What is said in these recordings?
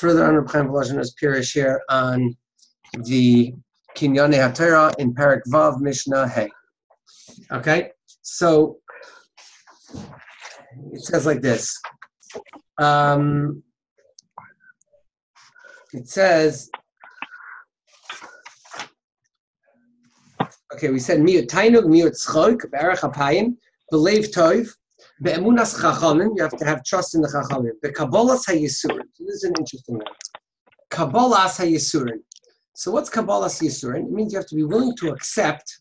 further on Reb Chaim Volozhin's Pirish here on the Kinyane HaTorah in Parak Vav Mishnah Hey. Okay, so it says like this. It says, okay, we said miut tainug, miut tzchok, be'erech hapayim, believe tov, be'emunas chachamim, you have to have trust in the chachamim. Be'kabolas hayisurin. So this is an interesting one. Kabolas hayisurin. So what's kabolas hayisurin? It means you have to be willing to accept.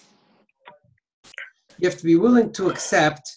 You have to be willing to accept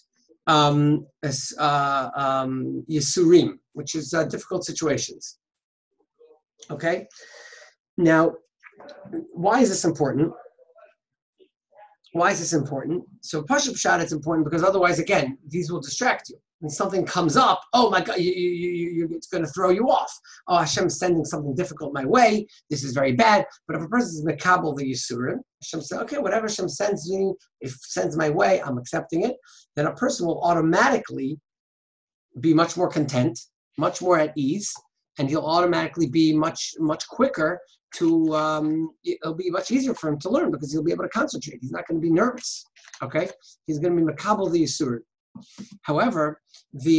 yisurim, which is difficult situations. Okay. Now, why is this important? Why is this important? So Pashup Pshat, it's important because otherwise, again, these will distract you. When something comes up, oh my God, it's going to throw you off. Oh, Hashem's sending something difficult my way. This is very bad. But if a person is mekabel the Yisurim, Hashem says, okay, whatever Hashem sends me, if sends my way, I'm accepting it. Then a person will automatically be much more content, much more at ease, and he'll automatically be much quicker to, it'll be much easier for him to learn because he'll be able to concentrate. He's not going to be nervous, okay? He's going to be makabel the yisurim. However, the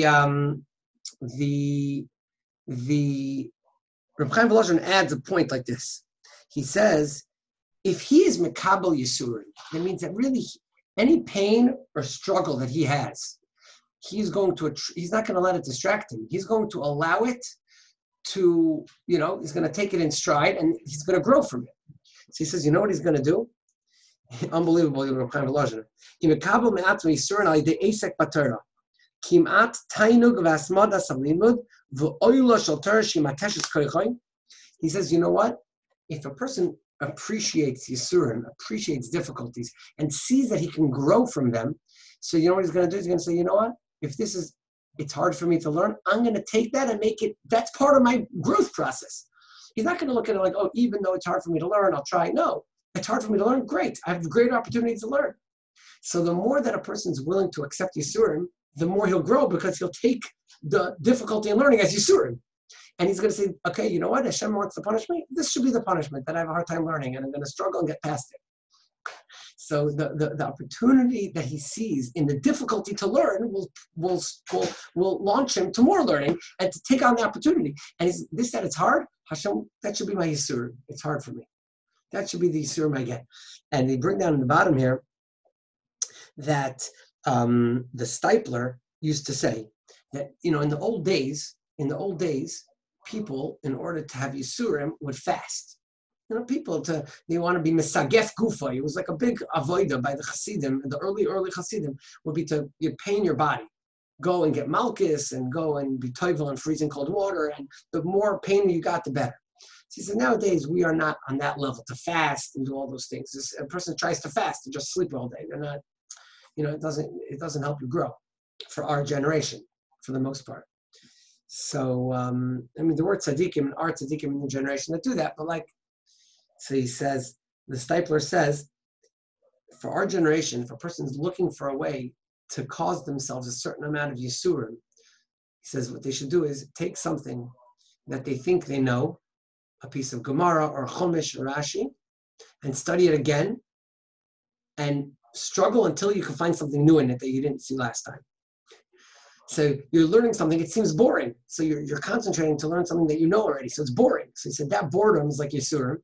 Reb Chaim Volozhin adds a point like this. He says, if he is makabel yisurim, that means that really any pain or struggle that he has, he's not going to let it distract him. He's going to allow it to, he's going to take it in stride and he's going to grow from it. So he says, you know what he's going to do? Unbelievable. He says, you know what? If a person appreciates Yisurim, appreciates difficulties, and sees that he can grow from them, so you know what he's going to do? He's going to say, you know what? If it's hard for me to learn, I'm going to take that and make it, that's part of my growth process. He's not going to look at it like, oh, even though it's hard for me to learn, I'll try. No, it's hard for me to learn. Great. I have a great opportunity to learn. So the more that a person's willing to accept Yisurim, the more he'll grow because he'll take the difficulty in learning as Yisurim. And he's going to say, okay, you know what? Hashem wants to punish me. This should be the punishment that I have a hard time learning and I'm going to struggle and get past it. So the opportunity that he sees in the difficulty to learn will launch him to more learning and to take on the opportunity. And this that it's hard, Hashem, that should be my Yisur. It's hard for me. That should be the Yisur I get. And they bring down in the bottom here that the Stipler used to say that, in the old days, people, in order to have Yisurim, would fast. People they want to be misagef gufa. It was like a big avoida by the Hasidim. The early Hasidim would be to pain your body, go and get malchus and go and be toivel in freezing cold water. And the more pain you got, the better. So he said nowadays we are not on that level to fast and do all those things. A person tries to fast and just sleep all day. They're not, it doesn't help you grow for our generation for the most part. So the word tzaddikim and our tzaddikim in the generation that do that, but so he says, the Stipler says, for our generation, if a person's looking for a way to cause themselves a certain amount of Yisurim, he says what they should do is take something that they think they know, a piece of Gemara or Chumash or Rashi, and study it again, and struggle until you can find something new in it that you didn't see last time. So you're learning something, it seems boring. So you're concentrating to learn something that you know already, so it's boring. So he said that boredom is like Yisurim.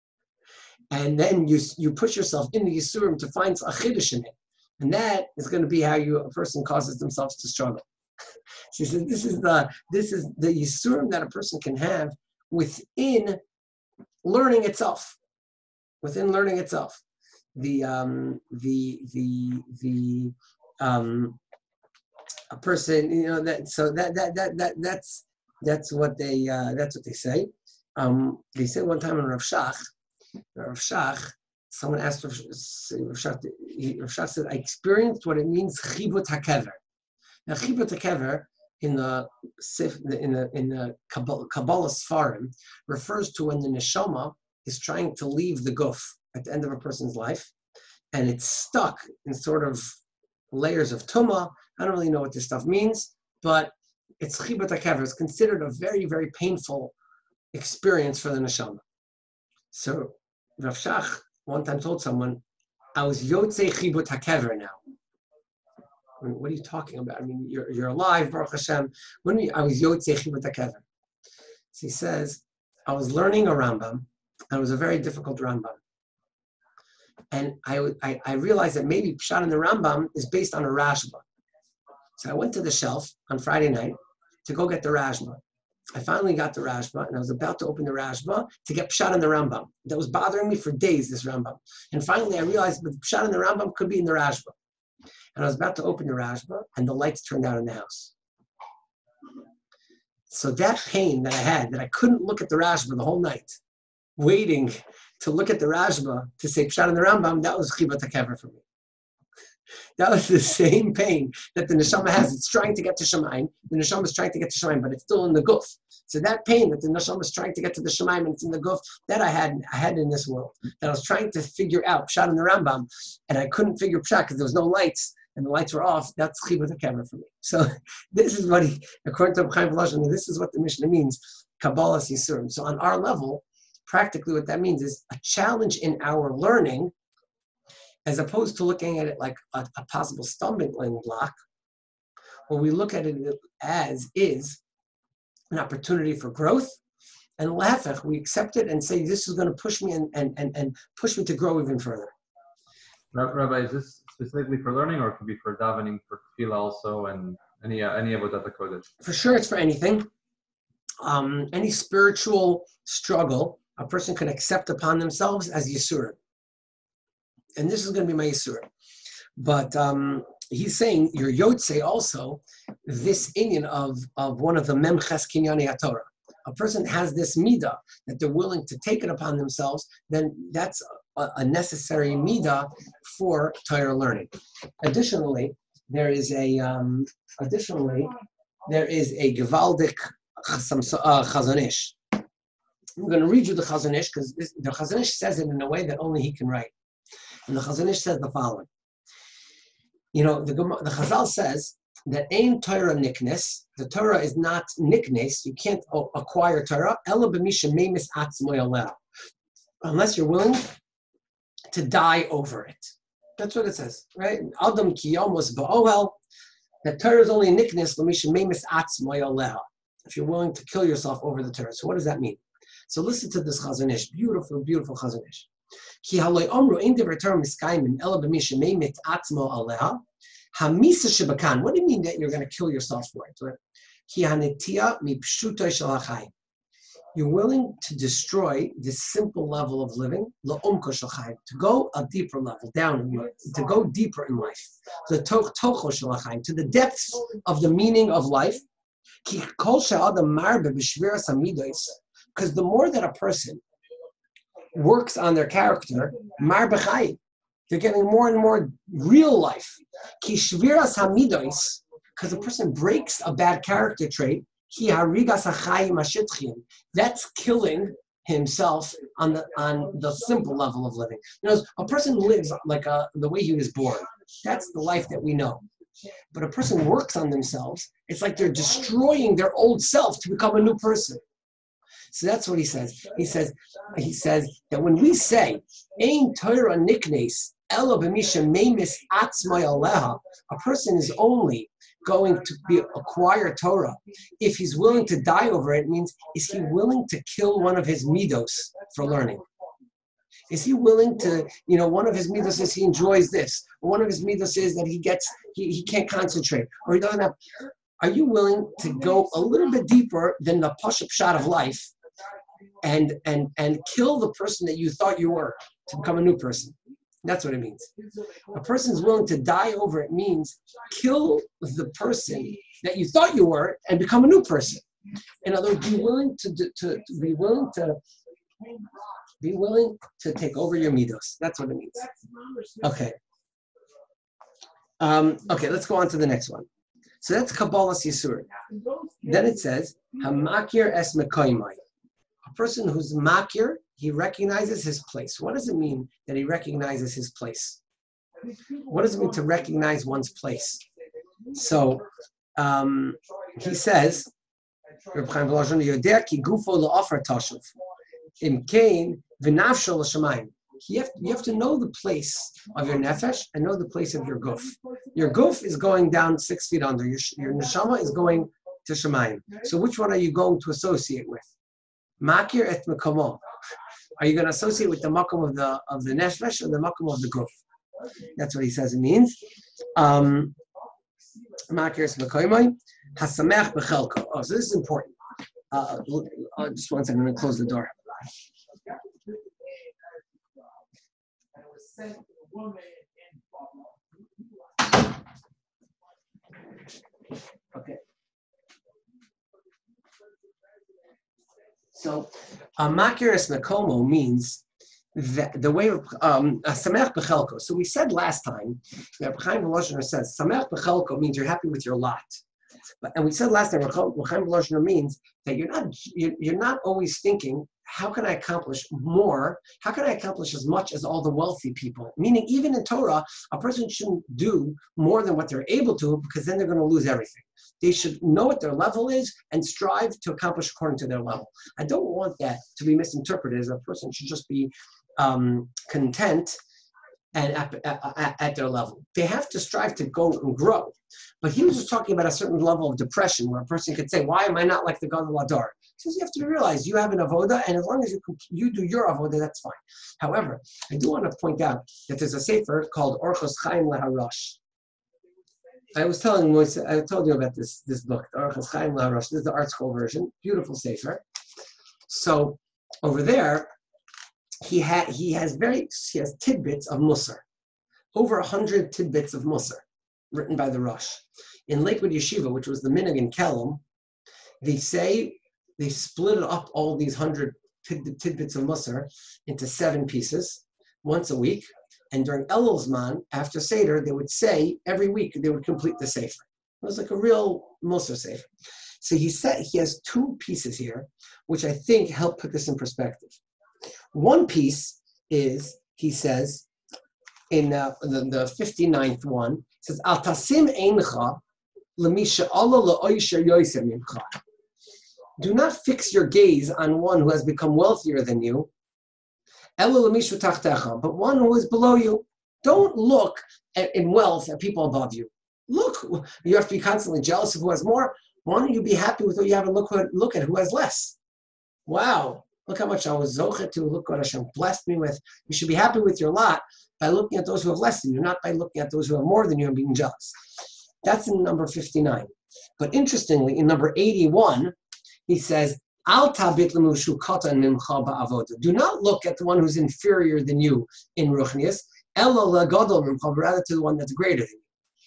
And then you push yourself in the Yisurim to find a chiddush in it. And that is going to be how a person causes themselves to struggle. So he says this is the Yisurim that a person can have within learning itself. Within learning itself. A person, that's what they say. They said one time in Rav Shach, someone asked Rav Shach said, I experienced what it means chibut hakever. Now chibut hakever in the Kabbalah Sfarim refers to when the neshama is trying to leave the guf at the end of a person's life, and it's stuck in sort of layers of tumah. I don't really know what this stuff means, but it's chibut hakever. It's considered a very, very painful experience for the neshama. So Rav Shach one time told someone, I was yotzei chibut hakever now. I mean, what are you talking about? I mean, you're alive, Baruch Hashem. I was yotzei chibut hakever. So he says, I was learning a Rambam, and it was a very difficult Rambam. And I realized that maybe Pshat in the Rambam is based on a Rashba. So I went to the shelf on Friday night to go get the Rashba. I finally got the Rashba, and I was about to open the Rashba to get Pshat in the Rambam. That was bothering me for days, this Rambam. And finally I realized that the Pshat in the Rambam could be in the Rashba. And I was about to open the Rashba, and the lights turned out in the house. So that pain that I had, that I couldn't look at the Rashba the whole night, waiting to look at the Rashba to say Pshat in the Rambam, that was chibut hakever for me. That was the same pain that the neshama has. It's trying to get to Shamayim. The neshama is trying to get to Shamayim, but it's still in the guf. So that pain that the neshama is trying to get to the Shamayim and it's in the guf, that I had in this world. That I was trying to figure out Pshat in the Rambam, and I couldn't figure Pshat because there was no lights and the lights were off. That's chibut hakever for me. So this is what according to Chaim Volozhin, this is what the Mishnah means, Kabbalas Yisurim. So on our level, practically what that means is a challenge in our learning, as opposed to looking at it like a possible stumbling block, when we look at it as is an opportunity for growth, and lafech, we accept it and say, this is going to push me and push me to grow even further. Rabbi, is this specifically for learning, or it could be for davening, for tefillah also, and any avodat kodesh? For sure, it's for anything. Any spiritual struggle, a person can accept upon themselves as yisurim. And this is going to be my yisurim. But he's saying, your yotze also, this inyan of one of the memches kinyani HaTorah. A person has this midah that they're willing to take it upon themselves, then that's a necessary midah for Torah learning. Additionally, there is a Gevaldik Chazon Ish. I'm going to read you the Chazon Ish because the Chazon Ish says it in a way that only he can write. And the Chazon Ish says the following. You know, the Chazal says that Ein Torah niknes, the Torah is not niknes, you can't acquire Torah, ela b'misha meimis atzmo yaleh, unless you're willing to die over it. That's what it says, right? Adam ki yomos ba'ohel, the Torah is only niknes, l'misha meimis atzmo yaleh, if you're willing to kill yourself over the Torah. So what does that mean? So listen to this Chazon Ish, beautiful, beautiful Chazon Ish. Ki haloi omru ein divrei Torah miskayim ela b'misha meimit atzmo aleha. Hamisa shebakan. What do you mean that you're going to kill yourself for it? Ki hanetia mipshutoi shel hachayim. You're willing to destroy this simple level of living, la'omko shel hachayim, to go a deeper level, down, to go deeper in life, the tocho shel hachayim, to the depths of the meaning of life. Ki kol she'adam marbe b'shviras hamidos. Because the more that a person works on their character, mar b'chayim, they're getting more and more real life. Ki shviras hamidos, because a person breaks a bad character trait, ki harigas hachayim hashitchim, that's killing himself on the simple level of living. You know, a person lives like the way he was born. That's the life that we know. But a person works on themselves, it's like they're destroying their old self to become a new person. So that's what he says. He says that when we say Ein Torah niknes ela b'misha meimis atzmai aleha, a person is only going to acquire Torah if he's willing to die over it. Means, is he willing to kill one of his midos for learning? Is he willing to, one of his midos is he enjoys this, or one of his midos is that he can't concentrate, or he doesn't have. Are you willing to go a little bit deeper than the push-up shot of life and kill the person that you thought you were to become a new person? That's what it means. A person is willing to die over it means kill the person that you thought you were and become a new person. In other words, be willing to take over your midos. That's what it means. Okay. Okay, let's go on to the next one. So that's Kabbalas Yisurim. Then it says, Hamakir es mekoymai. A person who's makir, he recognizes his place. What does it mean that he recognizes his place? What does it mean to recognize one's place? So he says, Reb Chaim Volozhin, Yodea ki gufo le'ofar tashuv, im kain v'nafsho l'shamayim. You have to know the place of your nefesh and know the place of your guf. Your guf is going down 6 feet under. Your neshama is going to Shemayim. So which one are you going to associate with? Makir et mekomo. Are you going to associate with the makom of the nefesh or the makom of the guf? That's what he says it means. Makir et mekomo. Hasamech bechelko. Oh, so this is important. Just one second. I'm going to close the door. Okay. So, makiris mekomo means that the way samech bechelko. So we said last time that Chaim Volozhin says samech bechelko means you're happy with your lot. And we said last time Chaim Volozhin means that you're not always thinking, how can I accomplish more? How can I accomplish as much as all the wealthy people? Meaning, even in Torah, a person shouldn't do more than what they're able to, because then they're going to lose everything. They should know what their level is and strive to accomplish according to their level. I don't want that to be misinterpreted as a person should just be content and at their level. They have to strive to go and grow. But he was just talking about a certain level of depression where a person could say, why am I not like the Gadol Adar? He says you have to realize you have an avoda, and as long as you do your avoda, that's fine. However, I do want to point out that there's a sefer called Orchos Chaim LaHarosh. I told you about this book, the Orchos Chaim LaHarosh. This is the art school version, beautiful sefer. So over there, he has tidbits of Musar, over 100 tidbits of Musar, written by the Rosh. In Lakewood Yeshiva, which was the minhag in Kelm, they split up all these 100 tidbits of Musar into 7 pieces once a week. And during Elul Zman, after Seder, they would say every week they would complete the Sefer. It was like a real Musar Sefer. So he has 2 pieces here, which I think help put this in perspective. One piece is, he says, in the 59th one, it says, Al tasim eincha lemisha Allah la'oisher yoser mimcha. Do not fix your gaze on one who has become wealthier than you, but one who is below you. Don't look in wealth at people above you. Look, you have to be constantly jealous of who has more. Why don't you be happy with what you have and look at who has less? Wow, look how much I was zocher to. Look what Hashem blessed me with. You should be happy with your lot by looking at those who have less than you, not by looking at those who have more than you and being jealous. That's in number 59. But interestingly, in number 81, he says, Al tabit l'mushu katan mimcha ba'avoda. Do not look at the one who's inferior than you in ruchnius, elo lagadol mimcha, rather to the one that's greater than you.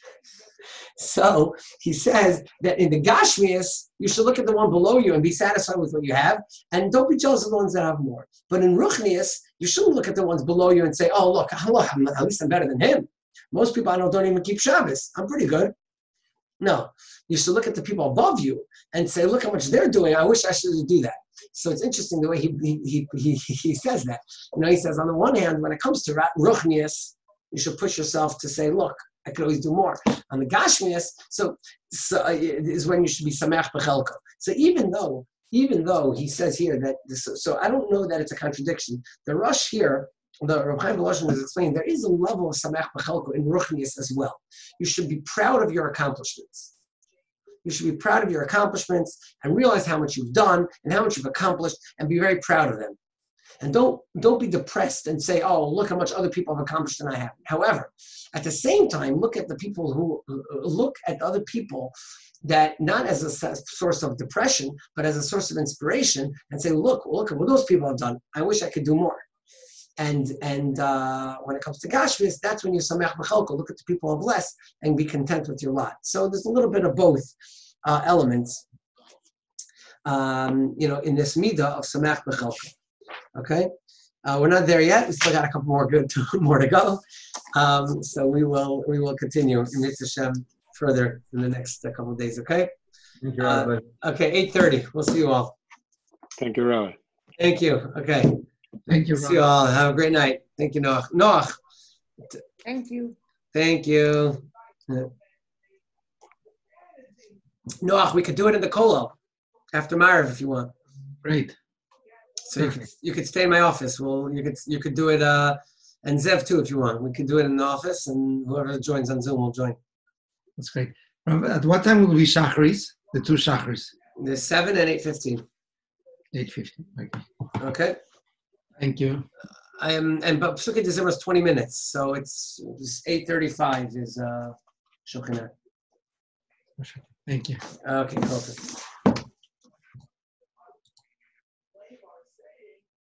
So he says that in the Gashmias, you should look at the one below you and be satisfied with what you have, and don't be jealous of the ones that have more. But in Ruchnias, you shouldn't look at the ones below you and say, oh, look, at least I'm better than him. Most people I know don't even keep Shabbos. I'm pretty good. No, you should look at the people above you and say, look how much they're doing. I wish I should do that. So it's interesting the way he says that. He says, on the one hand, when it comes to Ruchnias, you should push yourself to say, look, I could always do more. On the Gashmias, so is when you should be Samech Bechelko. So even though he says here that, so I don't know that it's a contradiction. The Rosh here, the Reb Chaim Volozhin is explaining, there is a level of Samech Bechelko in Ruchnias as well. You should be proud of your accomplishments. You should be proud of your accomplishments and realize how much you've done and how much you've accomplished and be very proud of them. And don't be depressed and say, oh, look how much other people have accomplished than I have. However, at the same time, look at other people that not as a source of depression, but as a source of inspiration, and say, look at what those people have done. I wish I could do more. And when it comes to Gashmis, that's when you samech b'chalko, look at the people of less and be content with your lot. So there's a little bit of both elements, in this midah of samech b'chalko. Okay, we're not there yet. We still got a couple more to go. So we will continue in Mitzvah Hashem further in the next couple of days. Okay. Thank you, Rabbi. Okay, 8:30. We'll see you all. Thank you, Rabbi. Thank you. Okay. Thank you, See you all. Have a great night. Thank you, Noach. Noach. Thank you. Thank you. Noach, we could do it in the Kollel after Marav if you want. Great. So you could stay in my office. Well, you could do it, and Zev too if you want. We could do it in the office, and whoever joins on Zoom will join. That's great. At what time will be Shacharis? The two Shacharis? There's 7 and 8:15. 8:15. Okay. Okay. Thank you. But Pesukei Dezimra is 20 minutes, so it's 8:35 is Shulchan Aruch. Thank you. Okay, perfect.